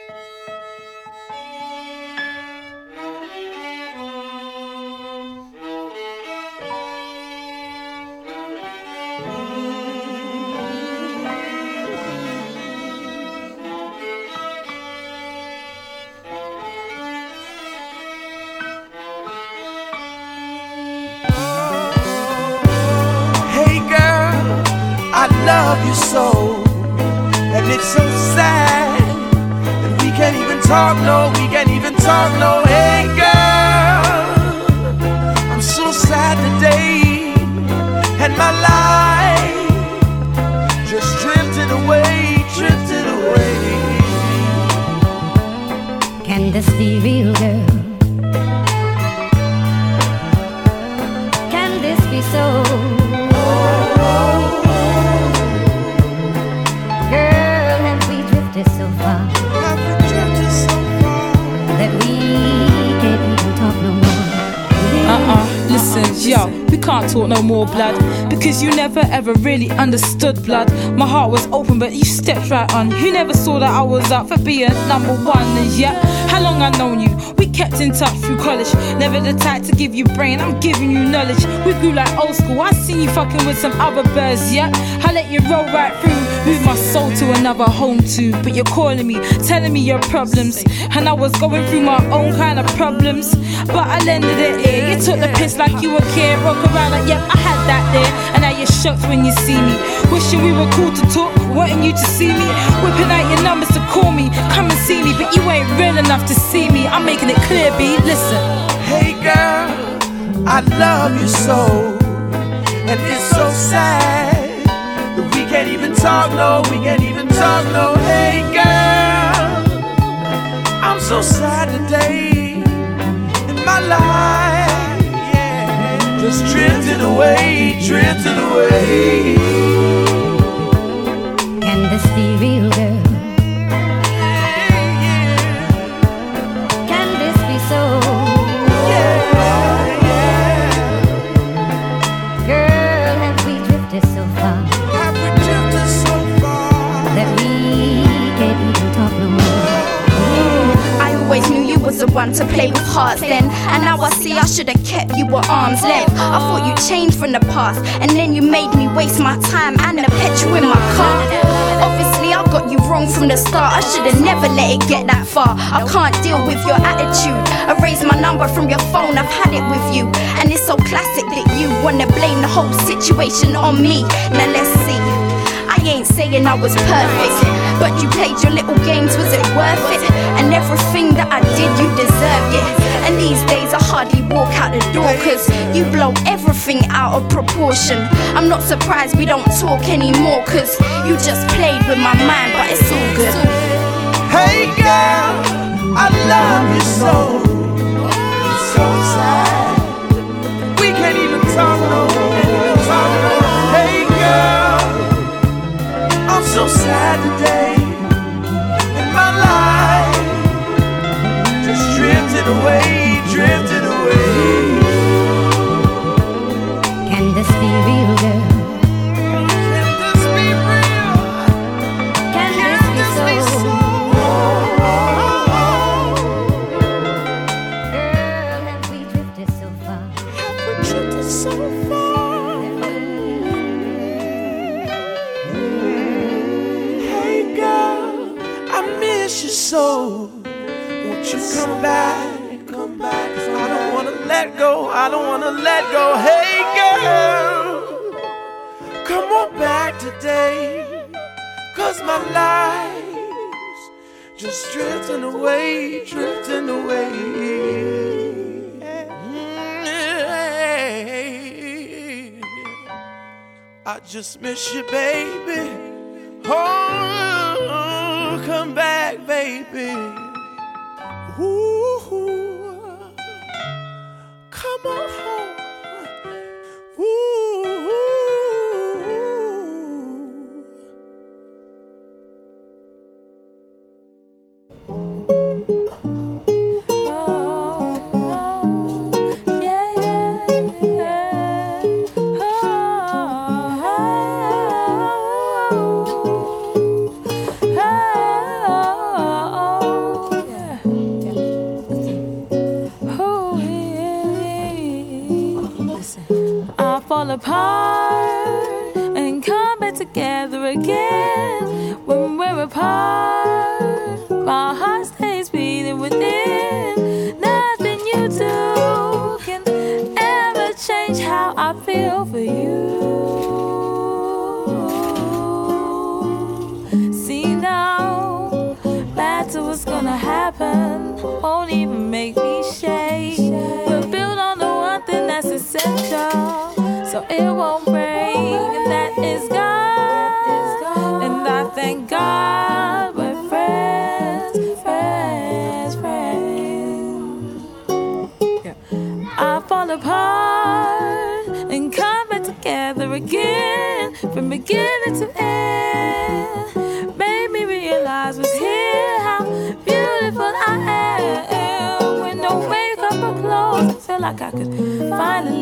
Love you so, and it's so sad that we can't even talk, no, we can't even talk, no. Hey girl, I'm so sad today, and my life just drifted away, drifted away. Can this be real, girl? Can this be so? So far that we can't even talk no more. Listen, yo, we can't talk no more, blood, because you never ever really understood, blood. My heart was open, but you stepped right on. You never saw that I was up for being number one. And yeah, how long I known you? We kept in touch through college. Never the type to give you brain, I'm giving you knowledge. We grew like old school. I seen you fucking with some other birds, yeah. I let you roll right through, move my soul to another home too. But you're calling me, telling me your problems, and I was going through my own kind of problems. But I lended it ear. You took the piss like you were care. Rock around like, yep, I had that there. And now you're shocked when you see me. Wishing we were cool to talk, wanting you to see me. Whipping out your numbers to call me, come and see me. But you ain't real enough to see me. I'm making it clear, B, listen. Hey girl, I love you so, and it's so sad that we can't even talk, no, we can't even talk, no. Hey girl, I'm so sad today, and my life, yeah, just drifted away, drifted away. Can this be real, girl? Can this be so? Girl, have we drifted so far? Have we drifted so far that we can't even talk no more? I always knew you was the one to play with hearts then, and now I see I should have kept you at arm's length. I thought you changed from the past, and then you made me waste my time and the petrol in my car. Obviously I got you wrong from the start. I should have never let it get that far. I can't deal with your attitude. Erase my number from your phone, I've had it with you. And it's so classic that you wanna blame the whole situation on me. Now let's see, I ain't saying I was perfect, but you played your little games, was it worth it? And everything that I did, you deserved it. And these days I hardly walk out the door, cause you blow everything out of proportion. I'm not surprised we don't talk anymore, cause you just played with my mind, but it's all good. Hey girl, I love you so, it's so sad we can't even talk, no, we can't even talk, no. Hey girl, I'm so sad today, and my life just drifted away, drifted away. Can this be real, girl? Can this be real? Can this be so? Girl, have we drifted so far? Have we drifted so far? Hey girl, I miss you so. Won't you come back, come back? 'Cause I don't wanna let go, I don't wanna let go. Hey girl, come on back today, 'cause my life's just drifting away, drifting away. I just miss you, baby. Oh, come back, baby. Ooh, come on home. Ooh. apart and come back together again. When we're apart, my heart stays beating within. Nothing you do can ever change how I feel for you. See now, matter what's gonna happen won't even make me shake. We're built on the one thing that's essential, so it won't break, and that is God. And I thank God we're friends, friends, friends. Yeah. I fall apart and come back together again, from beginning to end. Made me realize what's here, how beautiful I am. With no makeup or clothes, I feel like I could finally